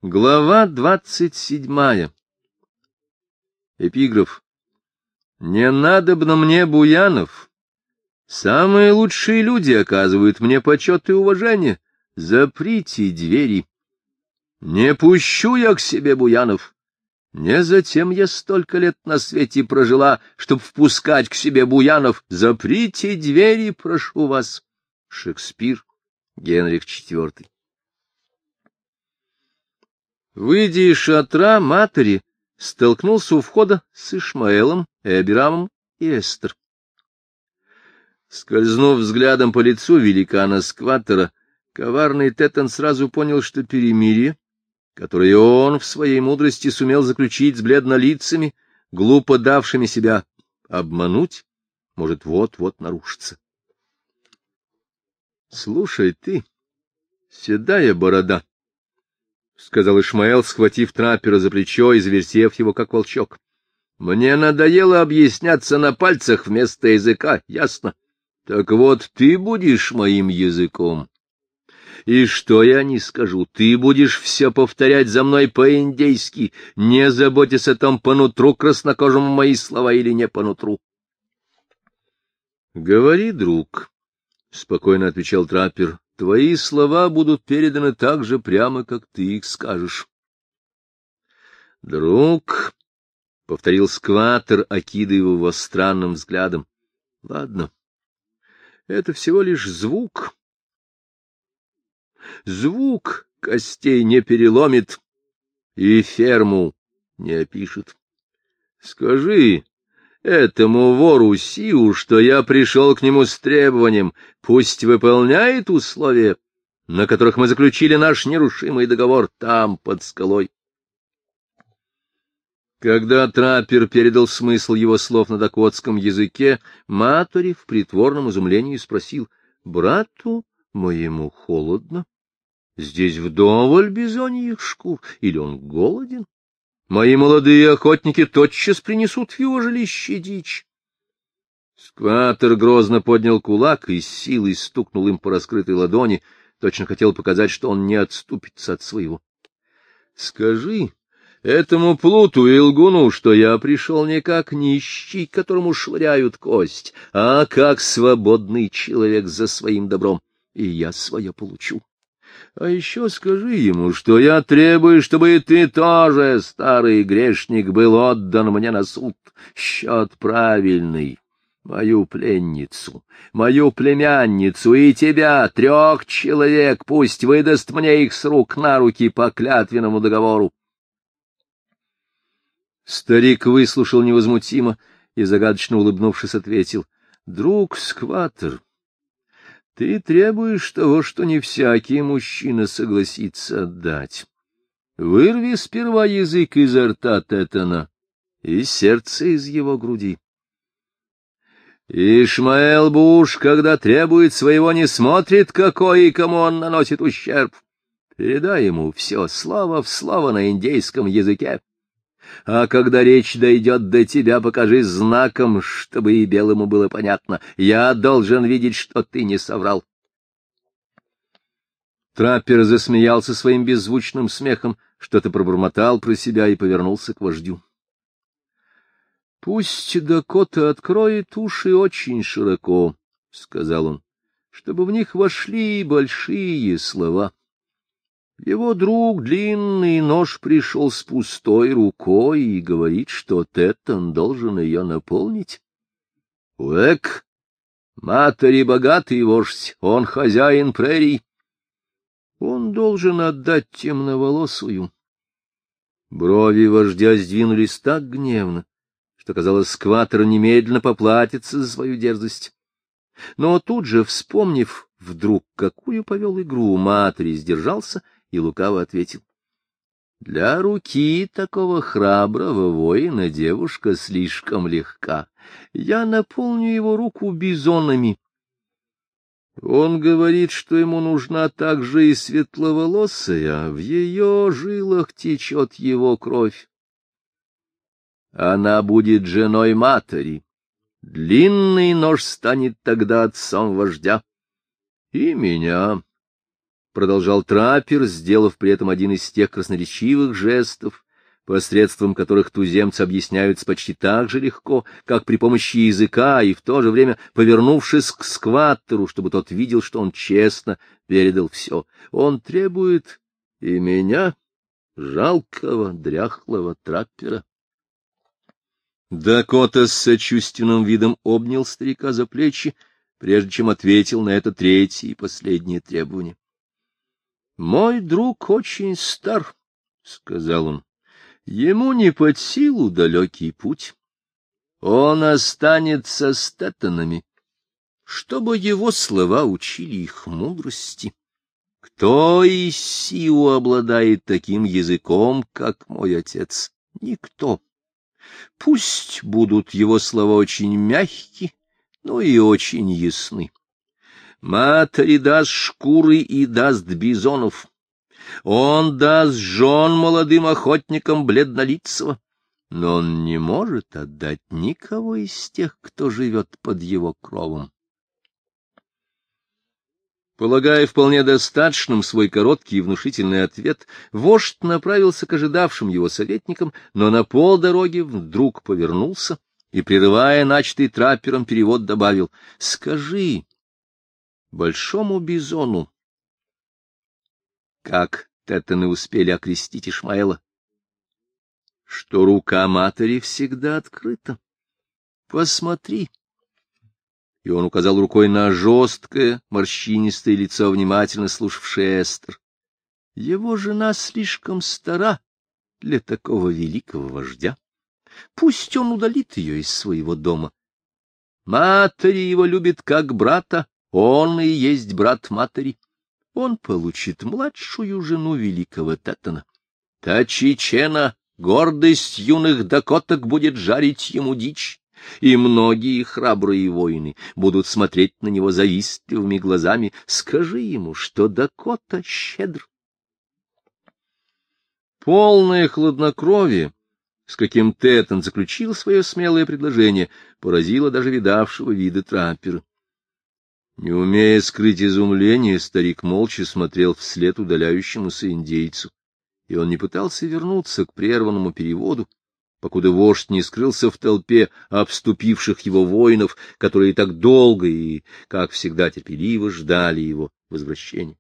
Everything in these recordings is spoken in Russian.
Глава 27. Эпиграф. Не надобно мне буянов. Самые лучшие люди оказывают мне почет и уважение. Заприте двери. Не пущу я к себе буянов. Не затем я столько лет на свете прожила, чтоб впускать к себе буянов. Заприте двери, прошу вас. Шекспир, Генрих IV. Выйдя из шатра, матери столкнулся у входа с Ишмаэлом, Эбирамом и Эстер. Скользнув взглядом по лицу великана-скваттера, коварный Теттон сразу понял, что перемирие, которое он в своей мудрости сумел заключить с бледнолицами, глупо давшими себя обмануть, может вот-вот нарушиться. — Слушай ты, седая борода, — сказал Ишмаэл, схватив траппера за плечо и завертев его, как волчок. — Мне надоело объясняться на пальцах вместо языка, ясно? Так вот, ты будешь моим языком. И что я не скажу, ты будешь все повторять за мной по-индейски, не заботясь о том, по нутру краснокожему мои слова или не по нутру. — Говори, друг, — спокойно отвечал траппер. — Твои слова будут переданы так же прямо, как ты их скажешь. — Друг, — повторил скваттер, окидывая его странным взглядом. — Ладно, это всего лишь звук. Звук костей не переломит и ферму не опишет. Скажи этому вору Сиу, что я пришел к нему с требованием, пусть выполняет условия, на которых мы заключили наш нерушимый договор там, под скалой. Когда траппер передал смысл его слов на дакотском языке, Матори в притворном изумлении спросил: — Брату моему холодно? Здесь вдоволь бизоньих шкур, или он голоден? Мои молодые охотники тотчас принесут в его жилище дичь. Скваттер грозно поднял кулак и с силой стукнул им по раскрытой ладони, точно хотел показать, что он не отступится от своего. — Скажи этому плуту и лгуну, что я пришел не как нищий, которому швыряют кость, а как свободный человек за своим добром, и я свое получу. А еще скажи ему, что я требую, чтобы и ты тоже, старый грешник, был отдан мне на суд. Счет правильный. Мою пленницу, мою племянницу и тебя, 3 человек, пусть выдаст мне их с рук на руки по клятвенному договору. Старик выслушал невозмутимо и, загадочно улыбнувшись, ответил: — Друг скваттер, ты требуешь того, что не всякий мужчина согласится отдать. Вырви сперва язык изо рта Теттона и сердце из его груди. Ишмаэл Буш, когда требует своего, не смотрит, какой и кому он наносит ущерб. Передай ему все слово в слово на индейском языке. А когда речь дойдет до тебя, покажи знаком, чтобы и белому было понятно. Я должен видеть, что ты не соврал. Траппер засмеялся своим беззвучным смехом, что-то пробормотал про себя и повернулся к вождю. — Пусть Дакота откроет уши очень широко, — сказал он, — чтобы в них вошли большие слова. Его друг Длинный Нож пришел с пустой рукой и говорит, что Теттон должен ее наполнить. Уэк, Матори богатый вождь, он хозяин прерий. Он должен отдать темноволосую. Брови вождя сдвинулись так гневно, что, казалось, скваттер немедленно поплатится за свою дерзость. Но тут же, вспомнив вдруг, какую повел игру, Матори сдержался и лукаво ответил: — Для руки такого храброго воина девушка слишком легка. Я наполню его руку бизонами. Он говорит, что ему нужна также и светловолосая, в ее жилах течет его кровь. Она будет женой Матори. Длинный Нож станет тогда отцом вождя. И меня. продолжал траппер, сделав при этом один из тех красноречивых жестов, посредством которых туземцы объясняются почти так же легко, как при помощи языка, и в то же время повернувшись к скваттеру, чтобы тот видел, что он честно передал все. Он требует и меня, жалкого, дряхлого траппера. Дакота с сочувственным видом обнял старика за плечи, прежде чем ответил на это третье и последнее требование. — Мой друг очень стар, — сказал он. — Ему не под силу далекий путь. Он останется с Теттонами, чтобы его слова учили их мудрости. Кто из Сиу обладает таким языком, как мой отец? Никто. Пусть будут его слова очень мягки, но и очень ясны. Матери даст шкуры и даст бизонов. Он даст жен молодым охотникам бледнолицего, но он не может отдать никого из тех, кто живет под его кровом. Полагая вполне достаточным свой короткий и внушительный ответ, вождь направился к ожидавшим его советникам, но на полдороги вдруг повернулся и, прерывая начатый траппером перевод, добавил: — Скажи большому бизону, как Теттоны успели окрестить Ишмаэла, что рука матери всегда открыта. Посмотри. И он указал рукой на жесткое, морщинистое лицо, внимательно слушавшее Эстер. Его жена слишком стара для такого великого вождя. Пусть он удалит ее из своего дома. Матери его любит как брата, он и есть брат матери. Он получит младшую жену великого Теттона. Та Чичена, гордость юных дакоток, будет жарить ему дичь, и многие храбрые воины будут смотреть на него завистливыми глазами. Скажи ему, что Дакота щедр. Полное хладнокровие, с каким Теттон заключил свое смелое предложение, поразило даже видавшего вида траппера. Не умея скрыть изумление, старик молча смотрел вслед удаляющемуся индейцу, и он не пытался вернуться к прерванному переводу, покуда вождь не скрылся в толпе обступивших его воинов, которые так долго и, как всегда, терпеливо ждали его возвращения.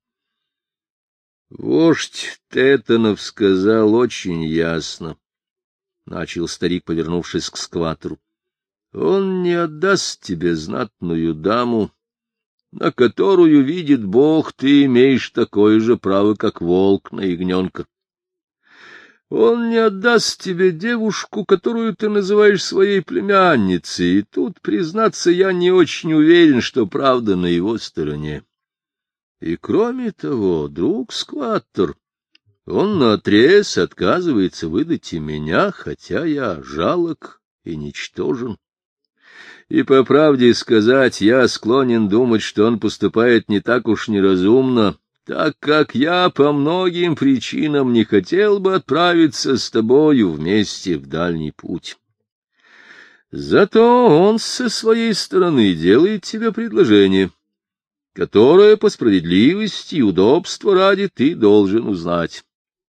Вождь Теттонов сказал очень ясно, — начал старик, повернувшись к скватору, — он не отдаст тебе знатную даму, на которую, видит Бог, ты имеешь такое же право, как волк на ягненка. Он не отдаст тебе девушку, которую ты называешь своей племянницей, и тут, признаться, я не очень уверен, что правда на его стороне. И кроме того, друг скваттер, он наотрез отказывается выдать и меня, хотя я жалок и ничтожен. И, по правде сказать, я склонен думать, что он поступает не так уж неразумно, так как я по многим причинам не хотел бы отправиться с тобою вместе в дальний путь. Зато он со своей стороны делает тебе предложение, которое по справедливости и удобства ради ты должен узнать.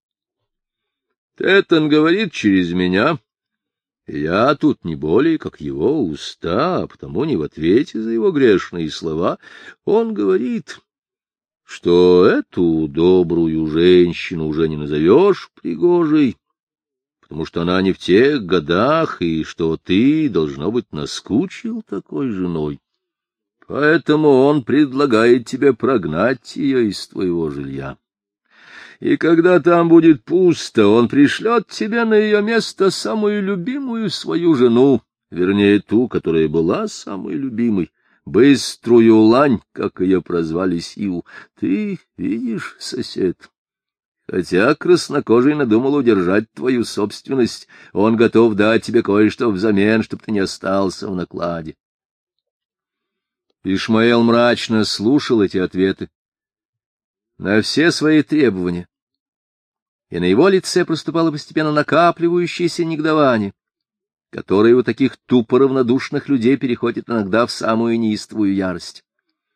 Теттон говорит через меня, и я тут не более как его уста, а потому не в ответе за его грешные слова. Он говорит, что эту добрую женщину уже не назовешь пригожей, потому что она не в тех годах, и что ты, должно быть, наскучил такой женой. Поэтому он предлагает тебе прогнать ее из твоего жилья. И когда там будет пусто, он пришлет тебе на ее место самую любимую свою жену, вернее, ту, которая была самой любимой, быструю лань, как ее прозвали Сиу. Ты видишь, сосед, хотя краснокожий надумал удержать твою собственность, он готов дать тебе кое-что взамен, чтобы ты не остался в накладе. Ишмаэл мрачно слушал эти ответы на все свои требования, и на его лице проступало постепенно накапливающееся негодование, которое у таких тупо равнодушных людей переходит иногда в самую неистовую ярость.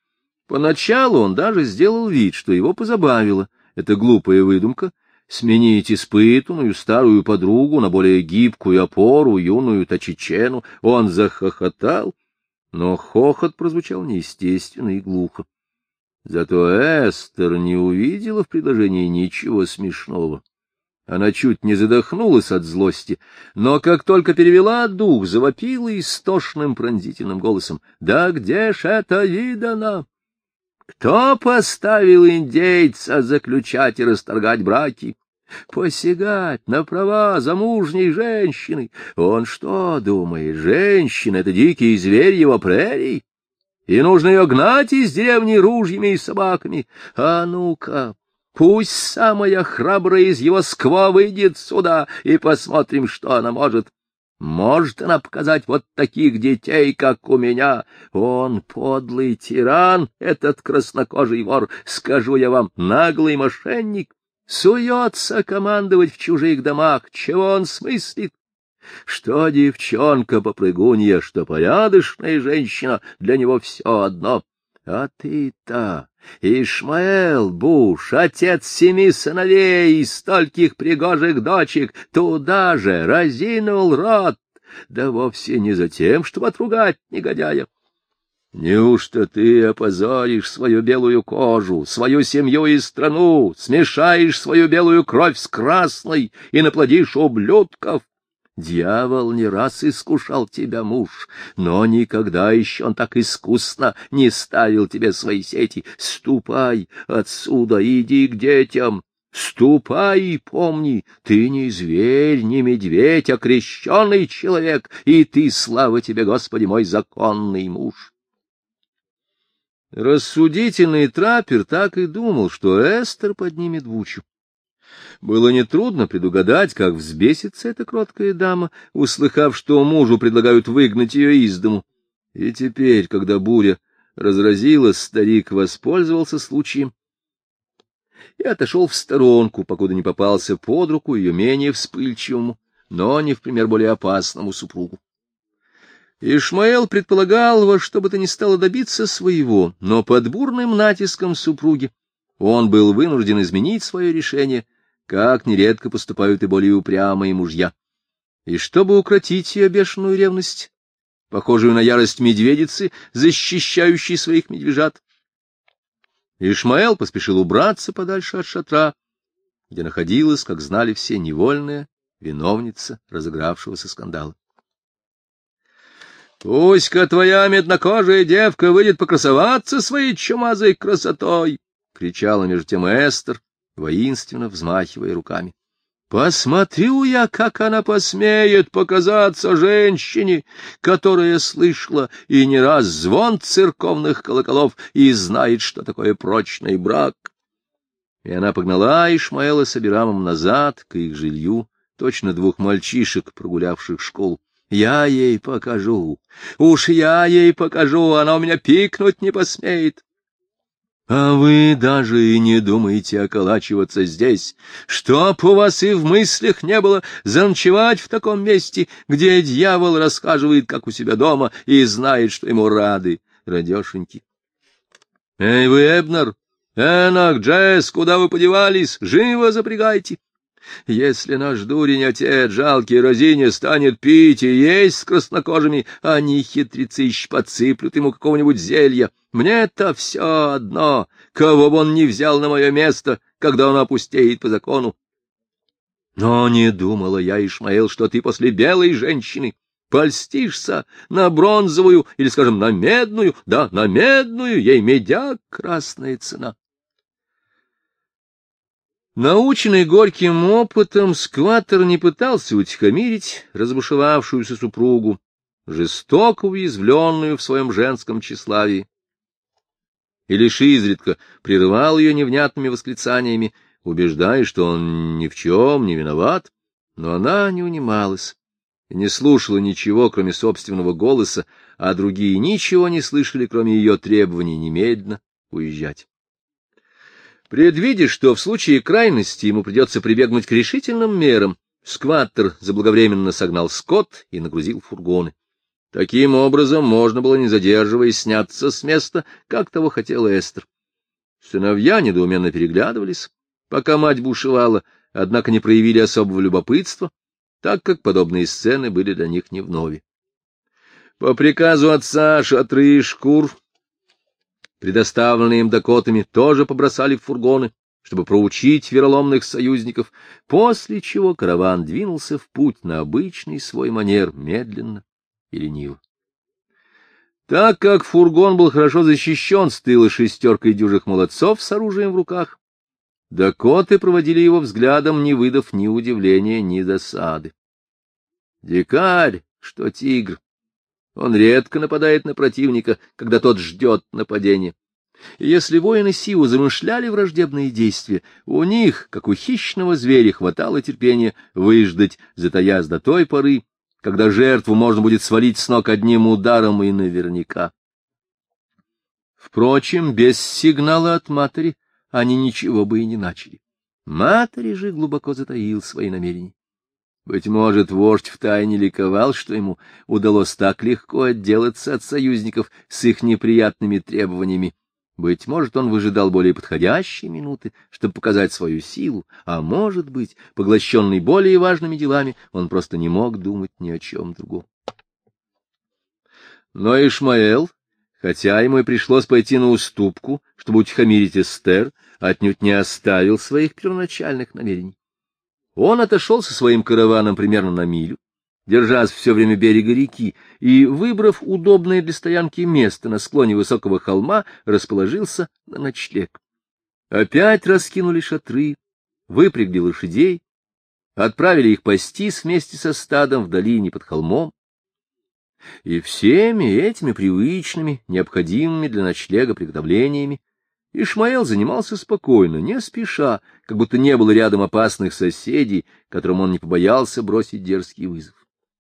Поначалу он даже сделал вид, что его позабавила эта глупая выдумка сменить испытанную старую подругу на более гибкую опору, юную Тачичену. Он захохотал, но хохот прозвучал неестественно и глухо. Зато Эстер не увидела в предложении ничего смешного. Она чуть не задохнулась от злости, но как только перевела дух, завопила истошным пронзительным голосом: «Да где ж это видано? Кто поставил индейца заключать и расторгать браки, посягать на права замужней женщины? Он что думает, женщина — это дикий зверь его прерий? И нужно ее гнать из деревни ружьями и собаками? А ну-ка, пусть самая храбрая из его скво выйдет сюда, и посмотрим, что она может. Может она показать вот таких детей, как у меня? Он подлый тиран, этот краснокожий вор, скажу я вам, наглый мошенник, суется командовать в чужих домах. Чего он смыслит? Что девчонка-попрыгунья, что порядочная женщина, для него все одно. А ты-то, Ишмаэл Буш, отец 7 сыновей и стольких пригожих дочек, туда же разинул рот, да вовсе не за тем, чтобы отругать негодяя. Неужто ты опозоришь свою белую кожу, свою семью и страну, смешаешь свою белую кровь с красной и наплодишь ублюдков? Дьявол не раз искушал тебя, муж, но никогда еще он так искусно не ставил тебе свои сети. Ступай отсюда, иди к детям. Ступай и помни, ты не зверь, не медведь, а крещеный человек, и ты, слава тебе, Господи, мой законный муж. Рассудительный траппер так и думал, что Эстер поднимет бучу. Было нетрудно предугадать, как взбесится эта кроткая дама, услыхав, что мужу предлагают выгнать ее из дому. И теперь, когда буря разразилась, старик воспользовался случаем и отошел в сторонку, покуда не попался под руку ее менее вспыльчивому, но не в пример более опасному супругу. Ишмаэл предполагал во что бы то ни стало добиться своего, но под бурным натиском супруги он был вынужден изменить свое решение, как нередко поступают и более упрямые мужья. И чтобы укротить ее бешеную ревность, похожую на ярость медведицы, защищающей своих медвежат, Ишмаэл поспешил убраться подальше от шатра, где находилась, как знали все, невольная виновница разыгравшегося скандала. «Пусть-ка твоя меднокожая девка выйдет покрасоваться своей чумазой красотой!» — кричала между тем Эстер, воинственно взмахивая руками. «Посмотрю я, как она посмеет показаться женщине, которая слышала и не раз звон церковных колоколов и знает, что такое прочный брак». И она погнала Ишмаэла с Абирамом назад к их жилью, точно 2 мальчишек, прогулявших школу. «Я ей покажу, уж я ей покажу, она у меня пикнуть не посмеет». А вы даже и не думаете околачиваться здесь, чтоб у вас и в мыслях не было заночевать в таком месте, где дьявол расхаживает, как у себя дома, и знает, что ему рады, радешеньки. Эй вы, Эбнер, Энак, Джесс, куда вы подевались? Живо запрягайте! Если наш дурень-отец, жалкий разиня, станет пить и есть с краснокожими, они, хитрецы, еще подсыплют ему какого-нибудь зелья. Мне-то все одно, кого бы он ни взял на мое место, когда он опустеет по закону. Но не думала я, Ишмаэл, что ты после белой женщины польстишься на бронзовую или, скажем, на медную, да, на медную, ей медяк красная цена. Наученный горьким опытом, скваттер не пытался утихомирить разбушевавшуюся супругу, жестоко уязвленную в своем женском тщеславии, и лишь изредка прерывал ее невнятными восклицаниями, убеждая, что он ни в чем не виноват, но она не унималась и не слушала ничего, кроме собственного голоса, а другие ничего не слышали, кроме ее требований немедленно уезжать. Предвидя, что в случае крайности ему придется прибегнуть к решительным мерам, скваттер заблаговременно согнал скот и нагрузил фургоны. Таким образом можно было, не задерживаясь, сняться с места, как того хотела Эстер. Сыновья недоуменно переглядывались, пока мать бушевала, однако не проявили особого любопытства, так как подобные сцены были для них не вновь. По приказу отца шатры и шкур, предоставленные им дакотами, тоже побросали в фургоны, чтобы проучить вероломных союзников, после чего караван двинулся в путь на обычный свой манер, медленно и лениво. Так как фургон был хорошо защищен с тыла 6 дюжих молодцов с оружием в руках, дакоты проводили его взглядом, не выдав ни удивления, ни досады. Дикарь, что тигр, он редко нападает на противника, когда тот ждет нападения. И если воины Сиу замышляли враждебные действия, у них, как у хищного зверя, хватало терпения выждать, затаясь до той поры, когда жертву можно будет свалить с ног одним ударом и наверняка. Впрочем, без сигнала от матери они ничего бы и не начали. Матери же глубоко затаил свои намерения. Быть может, вождь втайне ликовал, что ему удалось так легко отделаться от союзников с их неприятными требованиями. Быть может, он выжидал более подходящей минуты, чтобы показать свою силу, а может быть, поглощенный более важными делами, он просто не мог думать ни о чем другом. Но Ишмаэл, хотя ему и пришлось пойти на уступку, чтобы утихомирить Эстер, отнюдь не оставил своих первоначальных намерений. Он отошел со своим караваном примерно на милю, держась все время берега реки, и, выбрав удобное для стоянки место на склоне высокого холма, расположился на ночлег. Опять раскинули шатры, выпрягли лошадей, отправили их пастись вместе со стадом в долине под холмом. И всеми этими привычными, необходимыми для ночлега приготовлениями Ишмаэл занимался спокойно, не спеша, как будто не было рядом опасных соседей, которым он не побоялся бросить дерзкий вызов.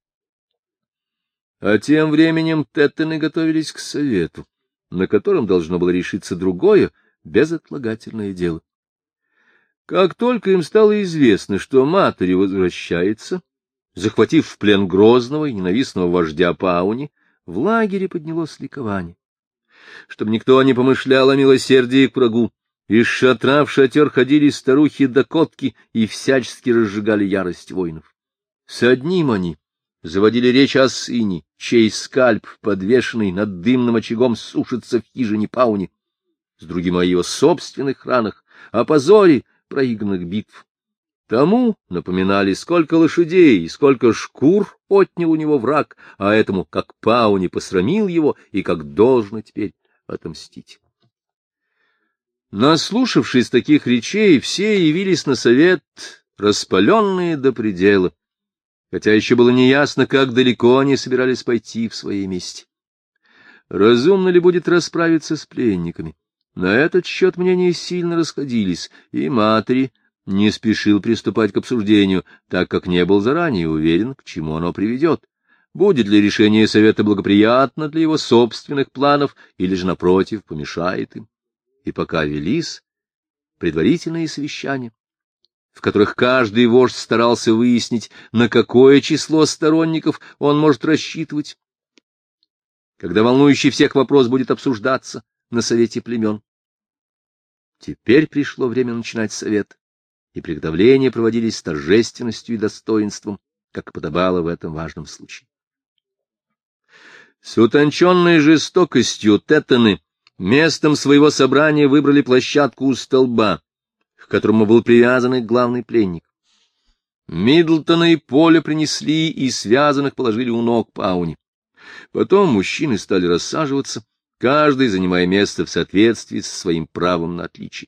А тем временем теттены готовились к совету, на котором должно было решиться другое, безотлагательное дело. Как только им стало известно, что Матери возвращается, захватив в плен грозного и ненавистного вождя Пауни, в лагере поднялось ликование. Чтобы никто не помышлял о милосердии к врагу, из шатра в шатер ходили старухи-дакотки и всячески разжигали ярость воинов. С одним они заводили речь о сыне, чей скальп, подвешенный над дымным очагом, сушится в хижине Пауни, с другим о его собственных ранах, о позоре проигранных битв. Тому напоминали, сколько лошадей и сколько шкур отнял у него враг, а этому, как Пауни посрамил его и как должно теперь отомстить. Наслушавшись таких речей, все явились на совет, распаленные до предела, хотя еще было неясно, как далеко они собирались пойти в своей мести. Разумно ли будет расправиться с пленниками? На этот счет мнения сильно расходились, и Матери не спешил приступать к обсуждению, так как не был заранее уверен, к чему оно приведет. Будет ли решение совета благоприятно для его собственных планов, или же, напротив, помешает им. И пока велись предварительные совещания, в которых каждый вождь старался выяснить, на какое число сторонников он может рассчитывать, когда волнующий всех вопрос будет обсуждаться на совете племен. Теперь пришло время начинать совет, и приготовления проводились с торжественностью и достоинством, как подобало в этом важном случае. С утонченной жестокостью теттены местом своего собрания выбрали площадку у столба, к которому был привязан их главный пленник. Миддлтона и Поля принесли и связанных положили у ног Пауни. Потом мужчины стали рассаживаться, каждый занимая место в соответствии со своим правом на отличие.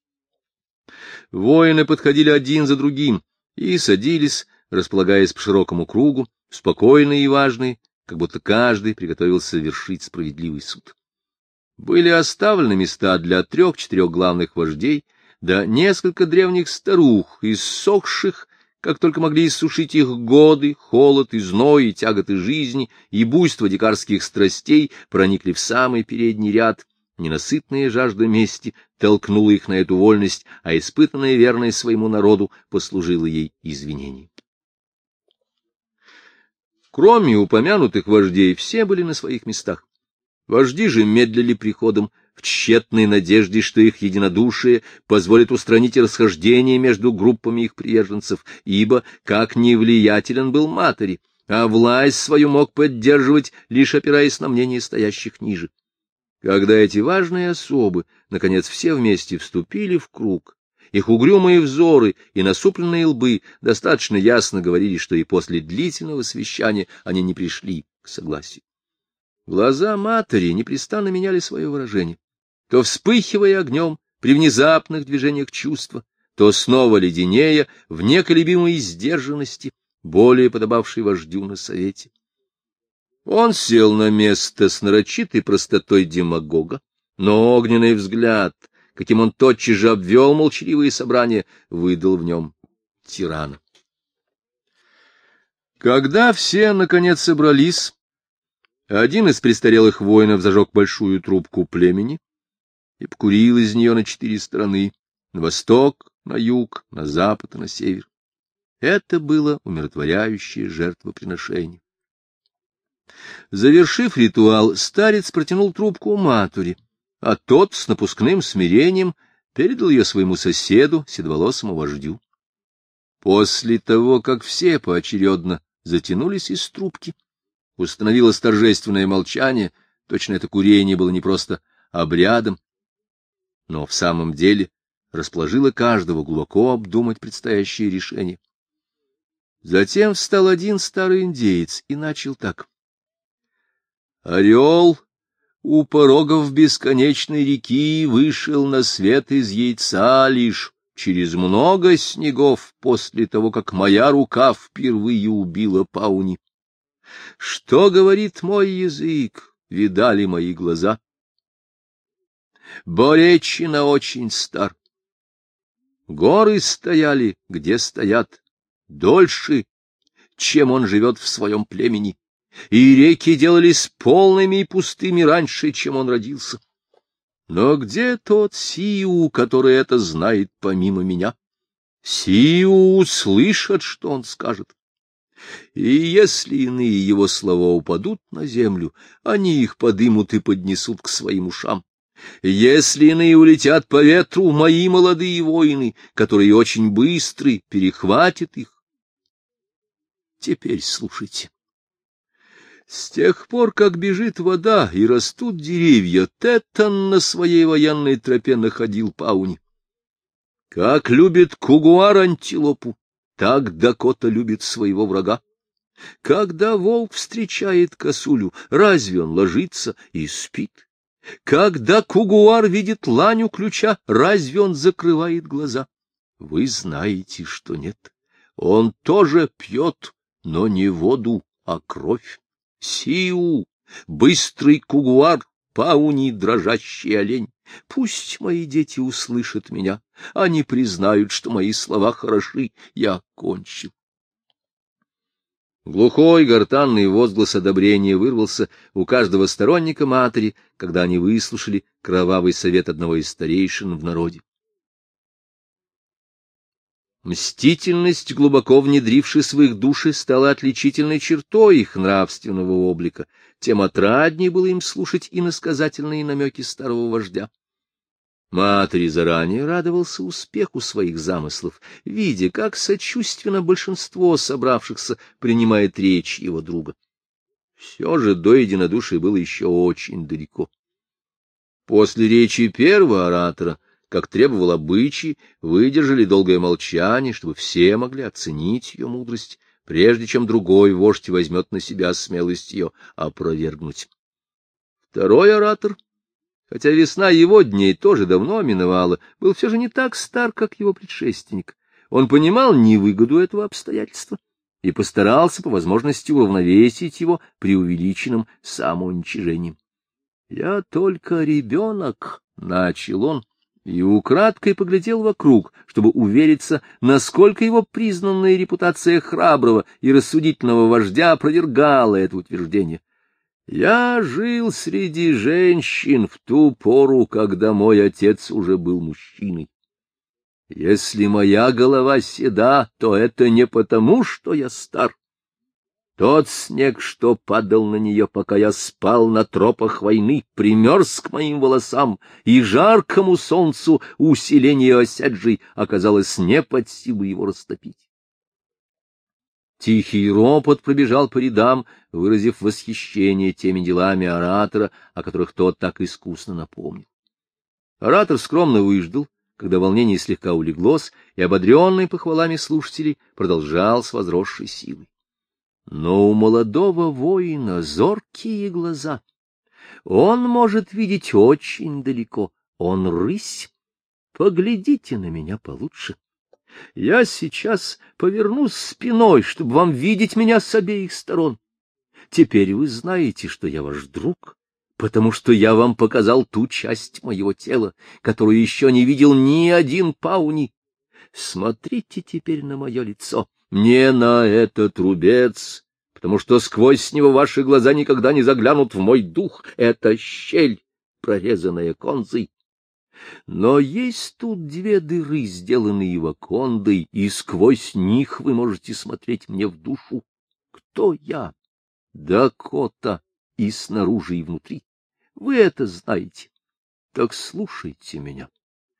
Воины подходили один за другим и садились, располагаясь по широкому кругу, спокойные и важные, как будто каждый приготовился вершить справедливый суд. Были оставлены места для 3-4 главных вождей, да несколько древних старух, иссохших, как только могли иссушить их годы, холод и зной, и тяготы жизни, и буйство дикарских страстей, проникли в самый передний ряд. Ненасытная жажда мести толкнула их на эту вольность, а испытанная верность своему народу послужила ей извинением. К Кроме упомянутых вождей, все были на своих местах. Вожди же медлили приходом, в тщетной надежде, что их единодушие позволит устранить расхождение между группами их приверженцев, ибо, как ни влиятелен был Матери, а власть свою мог поддерживать, лишь опираясь на мнение стоящих ниже. Когда эти важные особы, наконец, все вместе вступили в круг, их угрюмые взоры и насупленные лбы достаточно ясно говорили, что и после длительного совещания они не пришли к согласию. Глаза Матери непрестанно меняли свое выражение, то вспыхивая огнем при внезапных движениях чувства, то снова леденея в неколебимой сдержанности, более подобавшей вождю на совете. Он сел на место с нарочитой простотой демагога, но огненный взгляд, каким он тотчас же обвел молчаливые собрания, выдал в нем тирана. Когда все, наконец, собрались, один из престарелых воинов зажег большую трубку племени и покурил из нее на 4 стороны — на восток, на юг, на запад и на север. Это было умиротворяющее жертвоприношение. Завершив ритуал, старец протянул трубку Матери, а тот с напускным смирением передал ее своему соседу, седоволосому вождю. После того, как все поочередно затянулись из трубки, установилось торжественное молчание, точно это курение было не просто обрядом, но в самом деле расположило каждого глубоко обдумать предстоящее решение. Затем встал один старый индеец и начал так. Орел у порогов бесконечной реки вышел на свет из яйца лишь через много снегов после того, как моя рука впервые убила Пауни. Что говорит мой язык, видали мои глаза? Боречина очень стар. Горы стояли, где стоят, дольше, чем он живет в своем племени, и реки делались полными и пустыми раньше, чем он родился. Но где тот Сиу, который это знает помимо меня? Сиу услышат, что он скажет. И если иные его слова упадут на землю, они их подымут и поднесут к своим ушам. Если иные улетят по ветру, мои молодые воины, которые очень быстры, перехватят их. Теперь слушайте. С тех пор, как бежит вода и растут деревья, Тетан на своей военной тропе находил Пауни. Как любит кугуар антилопу, так Дакота любит своего врага. Когда волк встречает косулю, разве он ложится и спит? Когда кугуар видит лань у ключа, разве он закрывает глаза? Вы знаете, что нет. Он тоже пьет, но не воду, а кровь. Сиу, быстрый кугуар, Пауни, дрожащий олень. Пусть мои дети услышат меня, они признают, что мои слова хороши, я кончил. Глухой гортанный возглас одобрения вырвался у каждого сторонника Матери, когда они выслушали кровавый совет одного из старейшин в народе. Мстительность, глубоко внедрившись в их души, стала отличительной чертой их нравственного облика, тем отраднее было им слушать иносказательные намеки старого вождя. Матери заранее радовался успеху своих замыслов, видя, как сочувственно большинство собравшихся принимает речь его друга. Все же до единодушия было еще очень далеко. После речи первого оратора, как требовал обычай, выдержали долгое молчание, чтобы все могли оценить ее мудрость, прежде чем другой вождь возьмет на себя смелость ее опровергнуть. Второй оратор, хотя весна его дней тоже давно миновала, был все же не так стар, как его предшественник. Он понимал невыгоду этого обстоятельства и постарался по возможности уравновесить его преувеличенным самоуничижением. — Я только ребенок, — начал он, и украдкой поглядел вокруг, чтобы увериться, насколько его признанная репутация храброго и рассудительного вождя опровергала это утверждение. Я жил среди женщин в ту пору, когда мой отец уже был мужчиной. Если моя голова седа, то это не потому, что я стар. Тот снег, что падал на нее, пока я спал на тропах войны, примерз к моим волосам, и жаркому солнцу усиление осяджей оказалось не под силу его растопить. Тихий ропот пробежал по рядам, выразив восхищение теми делами оратора, о которых тот так искусно напомнил. Оратор скромно выждал, когда волнение слегка улеглось, и, ободренный похвалами слушателей, продолжал с возросшей силой. Но у молодого воина зоркие глаза. Он может видеть очень далеко. Он рысь. Поглядите на меня получше. Я сейчас повернусь спиной, чтобы вам видеть меня с обеих сторон. Теперь вы знаете, что я ваш друг, потому что я вам показал ту часть моего тела, которую еще не видел ни один пауни. Смотрите теперь на мое лицо, не на этот рубец, потому что сквозь него ваши глаза никогда не заглянут в мой дух. Это щель, прорезанная конзой. Но есть тут две дыры, сделанные вакондой, и сквозь них вы можете смотреть мне в душу. Кто я? Дакота, и снаружи, и внутри. Вы это знаете. Так слушайте меня.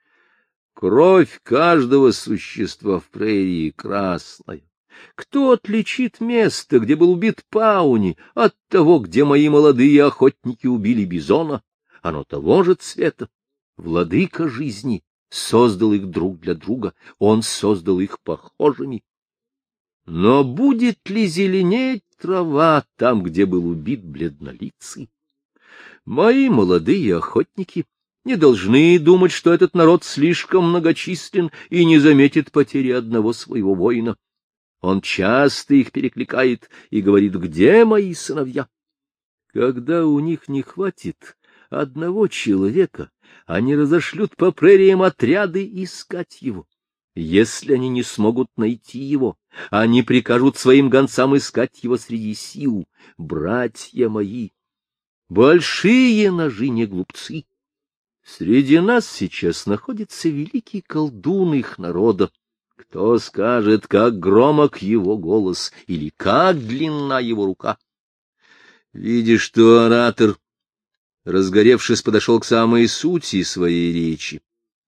Кровь каждого существа в прерии красная. Кто отличит место, где был убит Пауни, от того, где мои молодые охотники убили бизона? Оно того же цвета. Владыка жизни создал их друг для друга, он создал их похожими. Но будет ли зеленеть трава там, где был убит бледнолицый? Мои молодые охотники не должны думать, что этот народ слишком многочислен и не заметит потери одного своего воина. Он часто их перекликает и говорит: где мои сыновья? Когда у них не хватит одного человека, они разошлют по прериям отряды искать его. Если они не смогут найти его, они прикажут своим гонцам искать его среди сил. Братья мои, большие ножи не глупцы. Среди нас сейчас находится великий колдун их народа. Кто скажет, как громок его голос или как длинна его рука? Видишь, что оратор, разгоревшись, подошел к самой сути своей речи,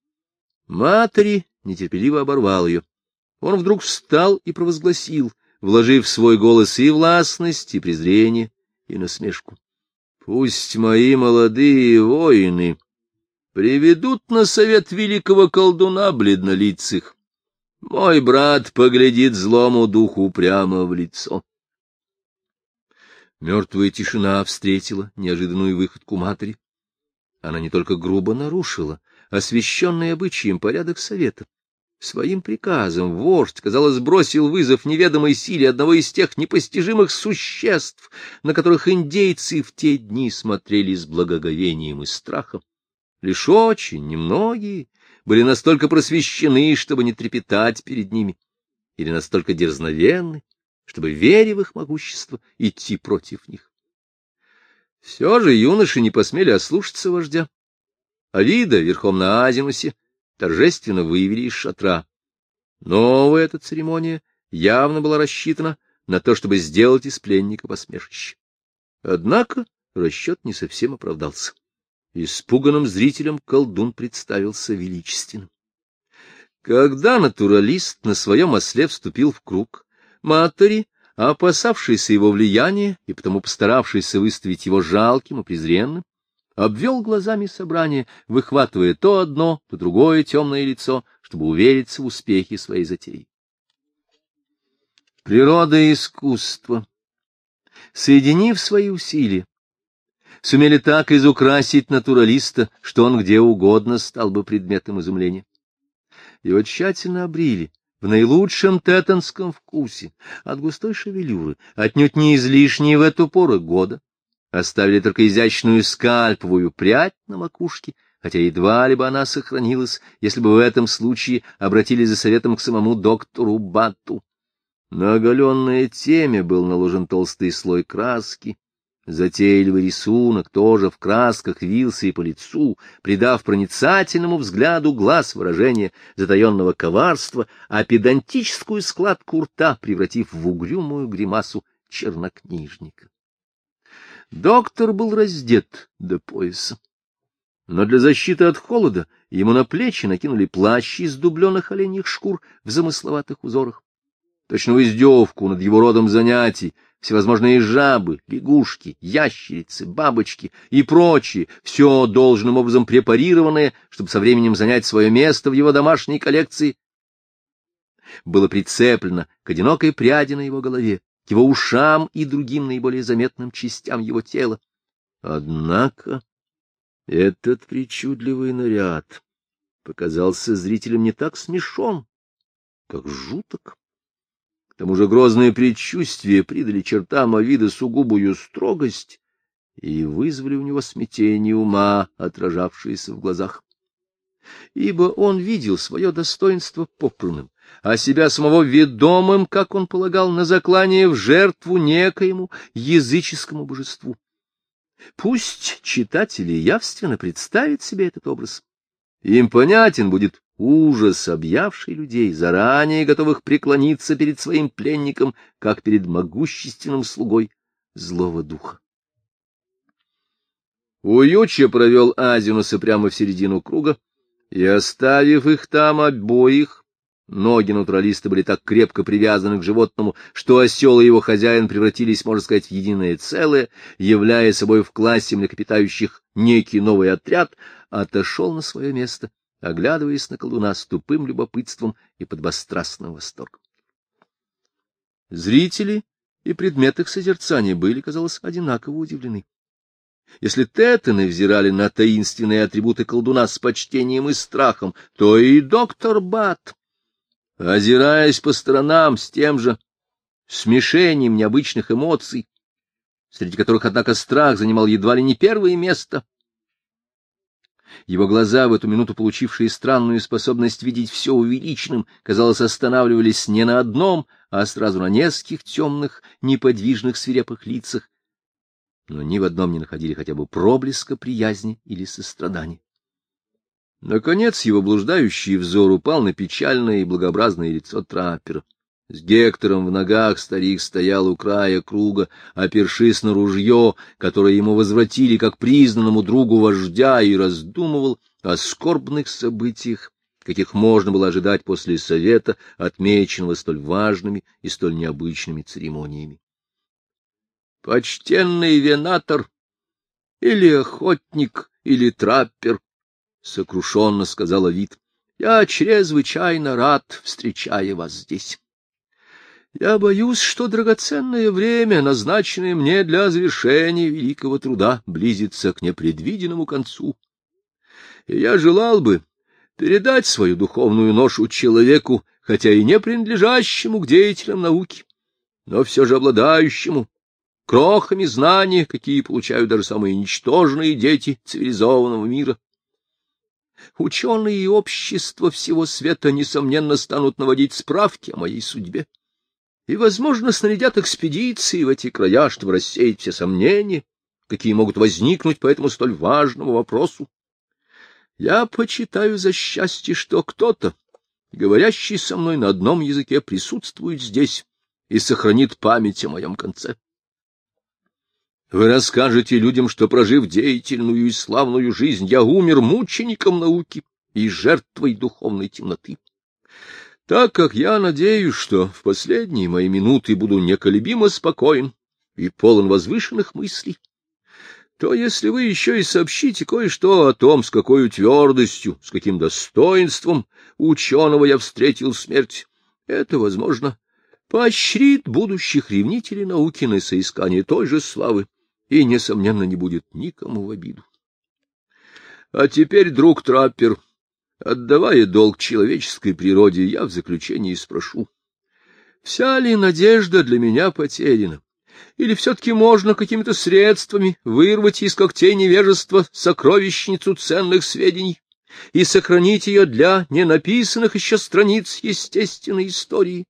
Матери нетерпеливо оборвал ее. Он вдруг встал и провозгласил, вложив в свой голос и властность, и презрение, и насмешку: пусть мои молодые воины приведут на совет великого колдуна бледнолицых. Мой брат поглядит злому духу прямо в лицо. Мертвая тишина встретила неожиданную выходку матери. Она не только грубо нарушила освященный обычаем порядок совета. Своим приказом вождь, казалось, бросил вызов неведомой силе одного из тех непостижимых существ, на которых индейцы в те дни смотрели с благоговением и страхом. Лишь очень немногие были настолько просвещены, чтобы не трепетать перед ними, или настолько дерзновенны, чтобы, веря в их могущество, идти против них. Все же юноши не посмели ослушаться вождя. Алида верхом на Азимусе торжественно вывели из шатра. Новая эта церемония явно была рассчитана на то, чтобы сделать из пленника посмешище. Однако расчет не совсем оправдался. Испуганным зрителям колдун представился величественным. Когда натуралист на своем осле вступил в круг, Матери, опасавшийся его влияния и потому постаравшийся выставить его жалким и презренным, обвел глазами собрание, выхватывая то одно, то другое темное лицо, чтобы увериться в успехе своей затеи. Природа и искусство, соединив свои усилия, сумели так изукрасить натуралиста, что он где угодно стал бы предметом изумления. Его тщательно обрили в наилучшем теттонском вкусе, от густой шевелюры, отнюдь не излишней в эту пору года. Оставили только изящную скальповую прядь на макушке, хотя едва ли бы она сохранилась, если бы в этом случае обратились за советом к самому доктору Батту. На оголенное темя был наложен толстый слой краски. Затейливый рисунок тоже в красках вился и по лицу, придав проницательному взгляду глаз выражение затаенного коварства, а педантическую складку рта превратив в угрюмую гримасу чернокнижника. Доктор был раздет до пояса, но для защиты от холода ему на плечи накинули плащ из дубленых оленьих шкур в замысловатых узорах. Точно в издевку над его родом занятий всевозможные жабы, лягушки, ящерицы, бабочки и прочие, все должным образом препарированное, чтобы со временем занять свое место в его домашней коллекции, было прицеплено к одинокой пряди на его голове, к его ушам и другим наиболее заметным частям его тела. Однако этот причудливый наряд показался зрителям не так смешон, как жуток. К тому же грозные предчувствия придали чертам Овида сугубую строгость и вызвали у него смятение ума, отражавшееся в глазах. Ибо он видел свое достоинство попранным, а себя самого ведомым, как он полагал, на заклание в жертву некоему языческому божеству. Пусть читатели явственно представят себе этот образ. Им понятен будет ужас, объявший людей, заранее готовых преклониться перед своим пленником, как перед могущественным слугой злого духа. Уюччо провел Азинуса прямо в середину круга, и, оставив их там обоих, ноги натуралиста были так крепко привязаны к животному, что осел и его хозяин превратились, можно сказать, в единое целое, являя собой в классе млекопитающих некий новый отряд, отошел на свое место, оглядываясь на колдуна с тупым любопытством и подбострастным восторгом. Зрители и предмет их созерцания были, казалось, одинаково удивлены. Если тетаны взирали на таинственные атрибуты колдуна с почтением и страхом, то и доктор Бат, озираясь по сторонам с тем же смешением необычных эмоций, среди которых, однако, страх занимал едва ли не первое место. Его глаза, в эту минуту получившие странную способность видеть все увеличенным, казалось, останавливались не на одном, а сразу на нескольких темных, неподвижных, свирепых лицах, но ни в одном не находили хотя бы проблеска приязни или сострадания. Наконец его блуждающий взор упал на печальное и благообразное лицо траппера. С Гектором в ногах старик стоял у края круга, опершись на ружье, которое ему возвратили как признанному другу вождя, и раздумывал о скорбных событиях, каких можно было ожидать после совета, отмеченного столь важными и столь необычными церемониями. «Почтенный венатор, или охотник, или траппер», — сокрушенно сказал Овид, — «я чрезвычайно рад, встречая вас здесь. Я боюсь, что драгоценное время, назначенное мне для завершения великого труда, близится к непредвиденному концу. И я желал бы передать свою духовную ношу человеку, хотя и не принадлежащему к деятелям науки, но все же обладающему крохами знаний, какие получают даже самые ничтожные дети цивилизованного мира. Ученые и общество всего света, несомненно, станут наводить справки о моей судьбе и, возможно, снарядят экспедиции в эти края, чтобы рассеять все сомнения, какие могут возникнуть по этому столь важному вопросу. Я почитаю за счастье, что кто-то, говорящий со мной на одном языке, присутствует здесь и сохранит память о моем конце. Вы расскажете людям, что, прожив деятельную и славную жизнь, я умер мучеником науки и жертвой духовной темноты. Так как я надеюсь, что в последние мои минуты буду неколебимо спокоен и полон возвышенных мыслей, то если вы еще и сообщите кое-что о том, с какой твердостью, с каким достоинством ученого я встретил смерть, это, возможно, поощрит будущих ревнителей науки на соискание той же славы и, несомненно, не будет никому в обиду. А теперь, друг траппер, отдавая долг человеческой природе, я в заключении спрошу, вся ли надежда для меня потеряна? Или все-таки можно какими-то средствами вырвать из когтей невежества сокровищницу ценных сведений и сохранить ее для ненаписанных еще страниц естественной истории?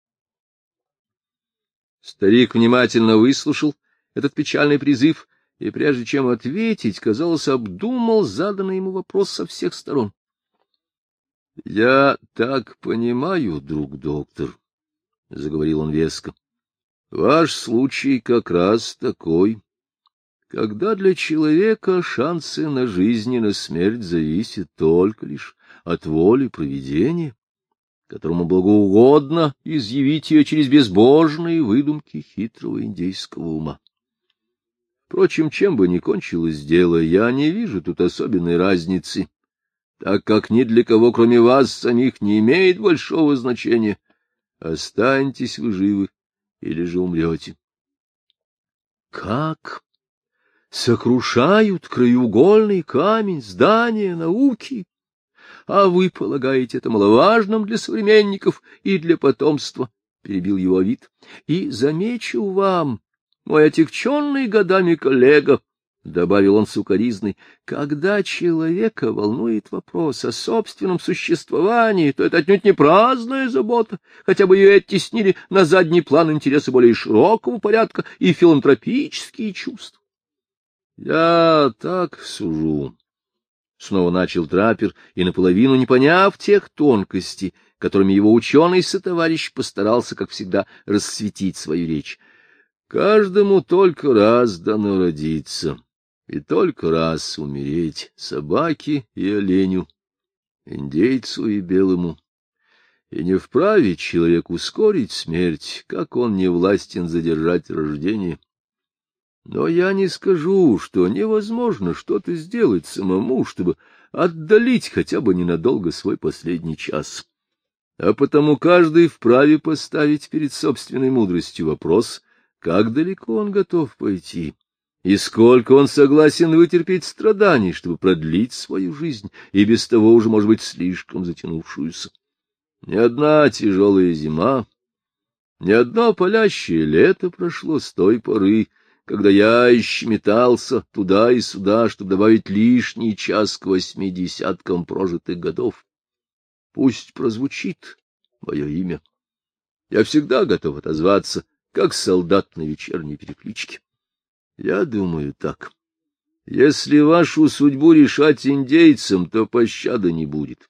Старик внимательно выслушал этот печальный призыв, и прежде чем ответить, казалось, обдумал заданный ему вопрос со всех сторон. — Я так понимаю, друг доктор, — заговорил он веско, Ваш случай как раз такой, когда для человека шансы на жизнь и на смерть зависят только лишь от воли провидения, которому благоугодно изъявить ее через безбожные выдумки хитрого индейского ума. Впрочем, чем бы ни кончилось дело, я не вижу тут особенной разницы, так как ни для кого, кроме вас самих, не имеет большого значения, останетесь вы живы или же умрете. Как сокрушают краеугольный камень здания науки, а вы полагаете это маловажным для современников и для потомства, — перебил его Овид. — И замечу вам, мой отягченный годами коллега, — добавил он сукоризной, — когда человека волнует вопрос о собственном существовании, то это отнюдь не праздная забота, хотя бы ее оттеснили на задний план интересы более широкого порядка и филантропические чувства. — Я так сужу, — снова начал траппер, и наполовину не поняв тех тонкостей, которыми его ученый-сотоварищ постарался, как всегда, рассветить свою речь. Каждому только раз дано родиться, и только раз умереть, собаке и оленю, индейцу и белому. И не вправе человек ускорить смерть, как он не властен задержать рождение. Но я не скажу, что невозможно что-то сделать самому, чтобы отдалить хотя бы ненадолго свой последний час. А потому каждый вправе поставить перед собственной мудростью вопрос, как далеко он готов пойти, и сколько он согласен вытерпеть страданий, чтобы продлить свою жизнь, и без того уже, может быть, слишком затянувшуюся. Ни одна тяжелая зима, ни одно палящее лето прошло с той поры, когда я еще метался туда и сюда, чтобы добавить лишний час к 80 прожитых годов. Пусть прозвучит мое имя. Я всегда готов отозваться, как солдат на вечерней перекличке. Я думаю так. Если вашу судьбу решать индейцам, то пощады не будет.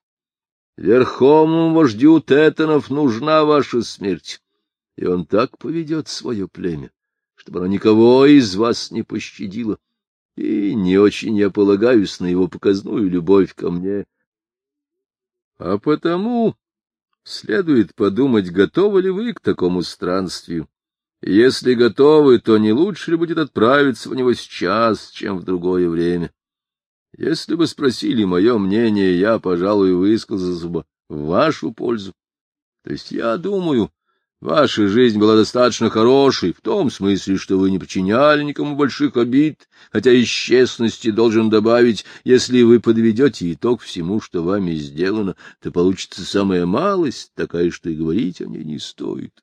Верховному вождю Тетонов нужна ваша смерть, и он так поведет свое племя, чтобы оно никого из вас не пощадило, и не очень я полагаюсь на его показную любовь ко мне. А потому следует подумать, готовы ли вы к такому странствию. Если готовы, то не лучше ли будет отправиться в него сейчас, чем в другое время? Если бы спросили мое мнение, я, пожалуй, высказался бы в вашу пользу. То есть я думаю, ваша жизнь была достаточно хорошей, в том смысле, что вы не причиняли никому больших обид, хотя из честности должен добавить, если вы подведете итог всему, что вами сделано, то получится самая малость, такая, что и говорить о ней не стоит.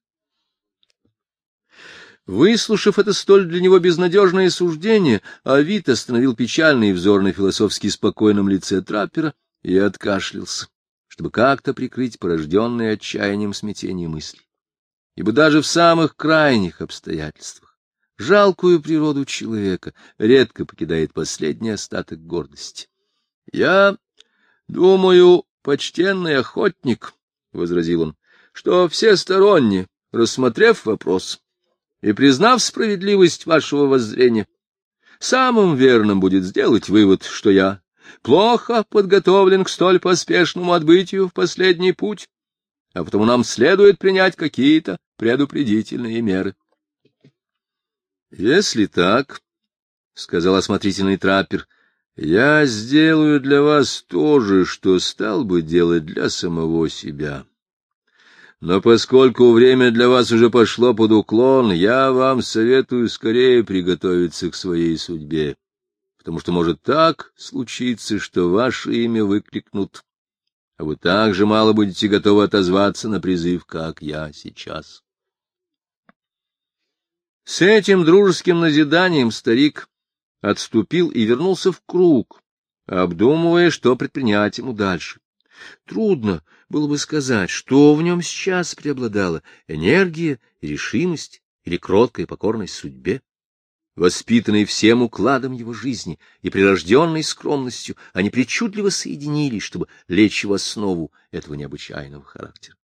Выслушав это столь для него безнадежное суждение, Овид остановил печальный взор на философски спокойном лице траппера и откашлялся, чтобы как-то прикрыть порожденное отчаянием смятение мыслей. Ибо даже в самых крайних обстоятельствах жалкую природу человека редко покидает последний остаток гордости. — Я думаю, почтенный охотник, — возразил он, — что всесторонне, рассмотрев вопрос и признав справедливость вашего воззрения, самым верным будет сделать вывод, что я плохо подготовлен к столь поспешному отбытию в последний путь, а потому нам следует принять какие-то предупредительные меры. — Если так, — сказал осмотрительный траппер, — я сделаю для вас то же, что стал бы делать для самого себя. Но поскольку время для вас уже пошло под уклон, я вам советую скорее приготовиться к своей судьбе, потому что может так случиться, что ваше имя выкликнут, а вы так же мало будете готовы отозваться на призыв, как я сейчас. С этим дружеским назиданием старик отступил и вернулся в круг, обдумывая, что предпринять ему дальше. Трудно было бы сказать, что в нем сейчас преобладало — энергия, решимость или кроткая покорность судьбе. Воспитанные всем укладом его жизни и прирожденной скромностью, они причудливо соединились, чтобы лечь в основу этого необычайного характера.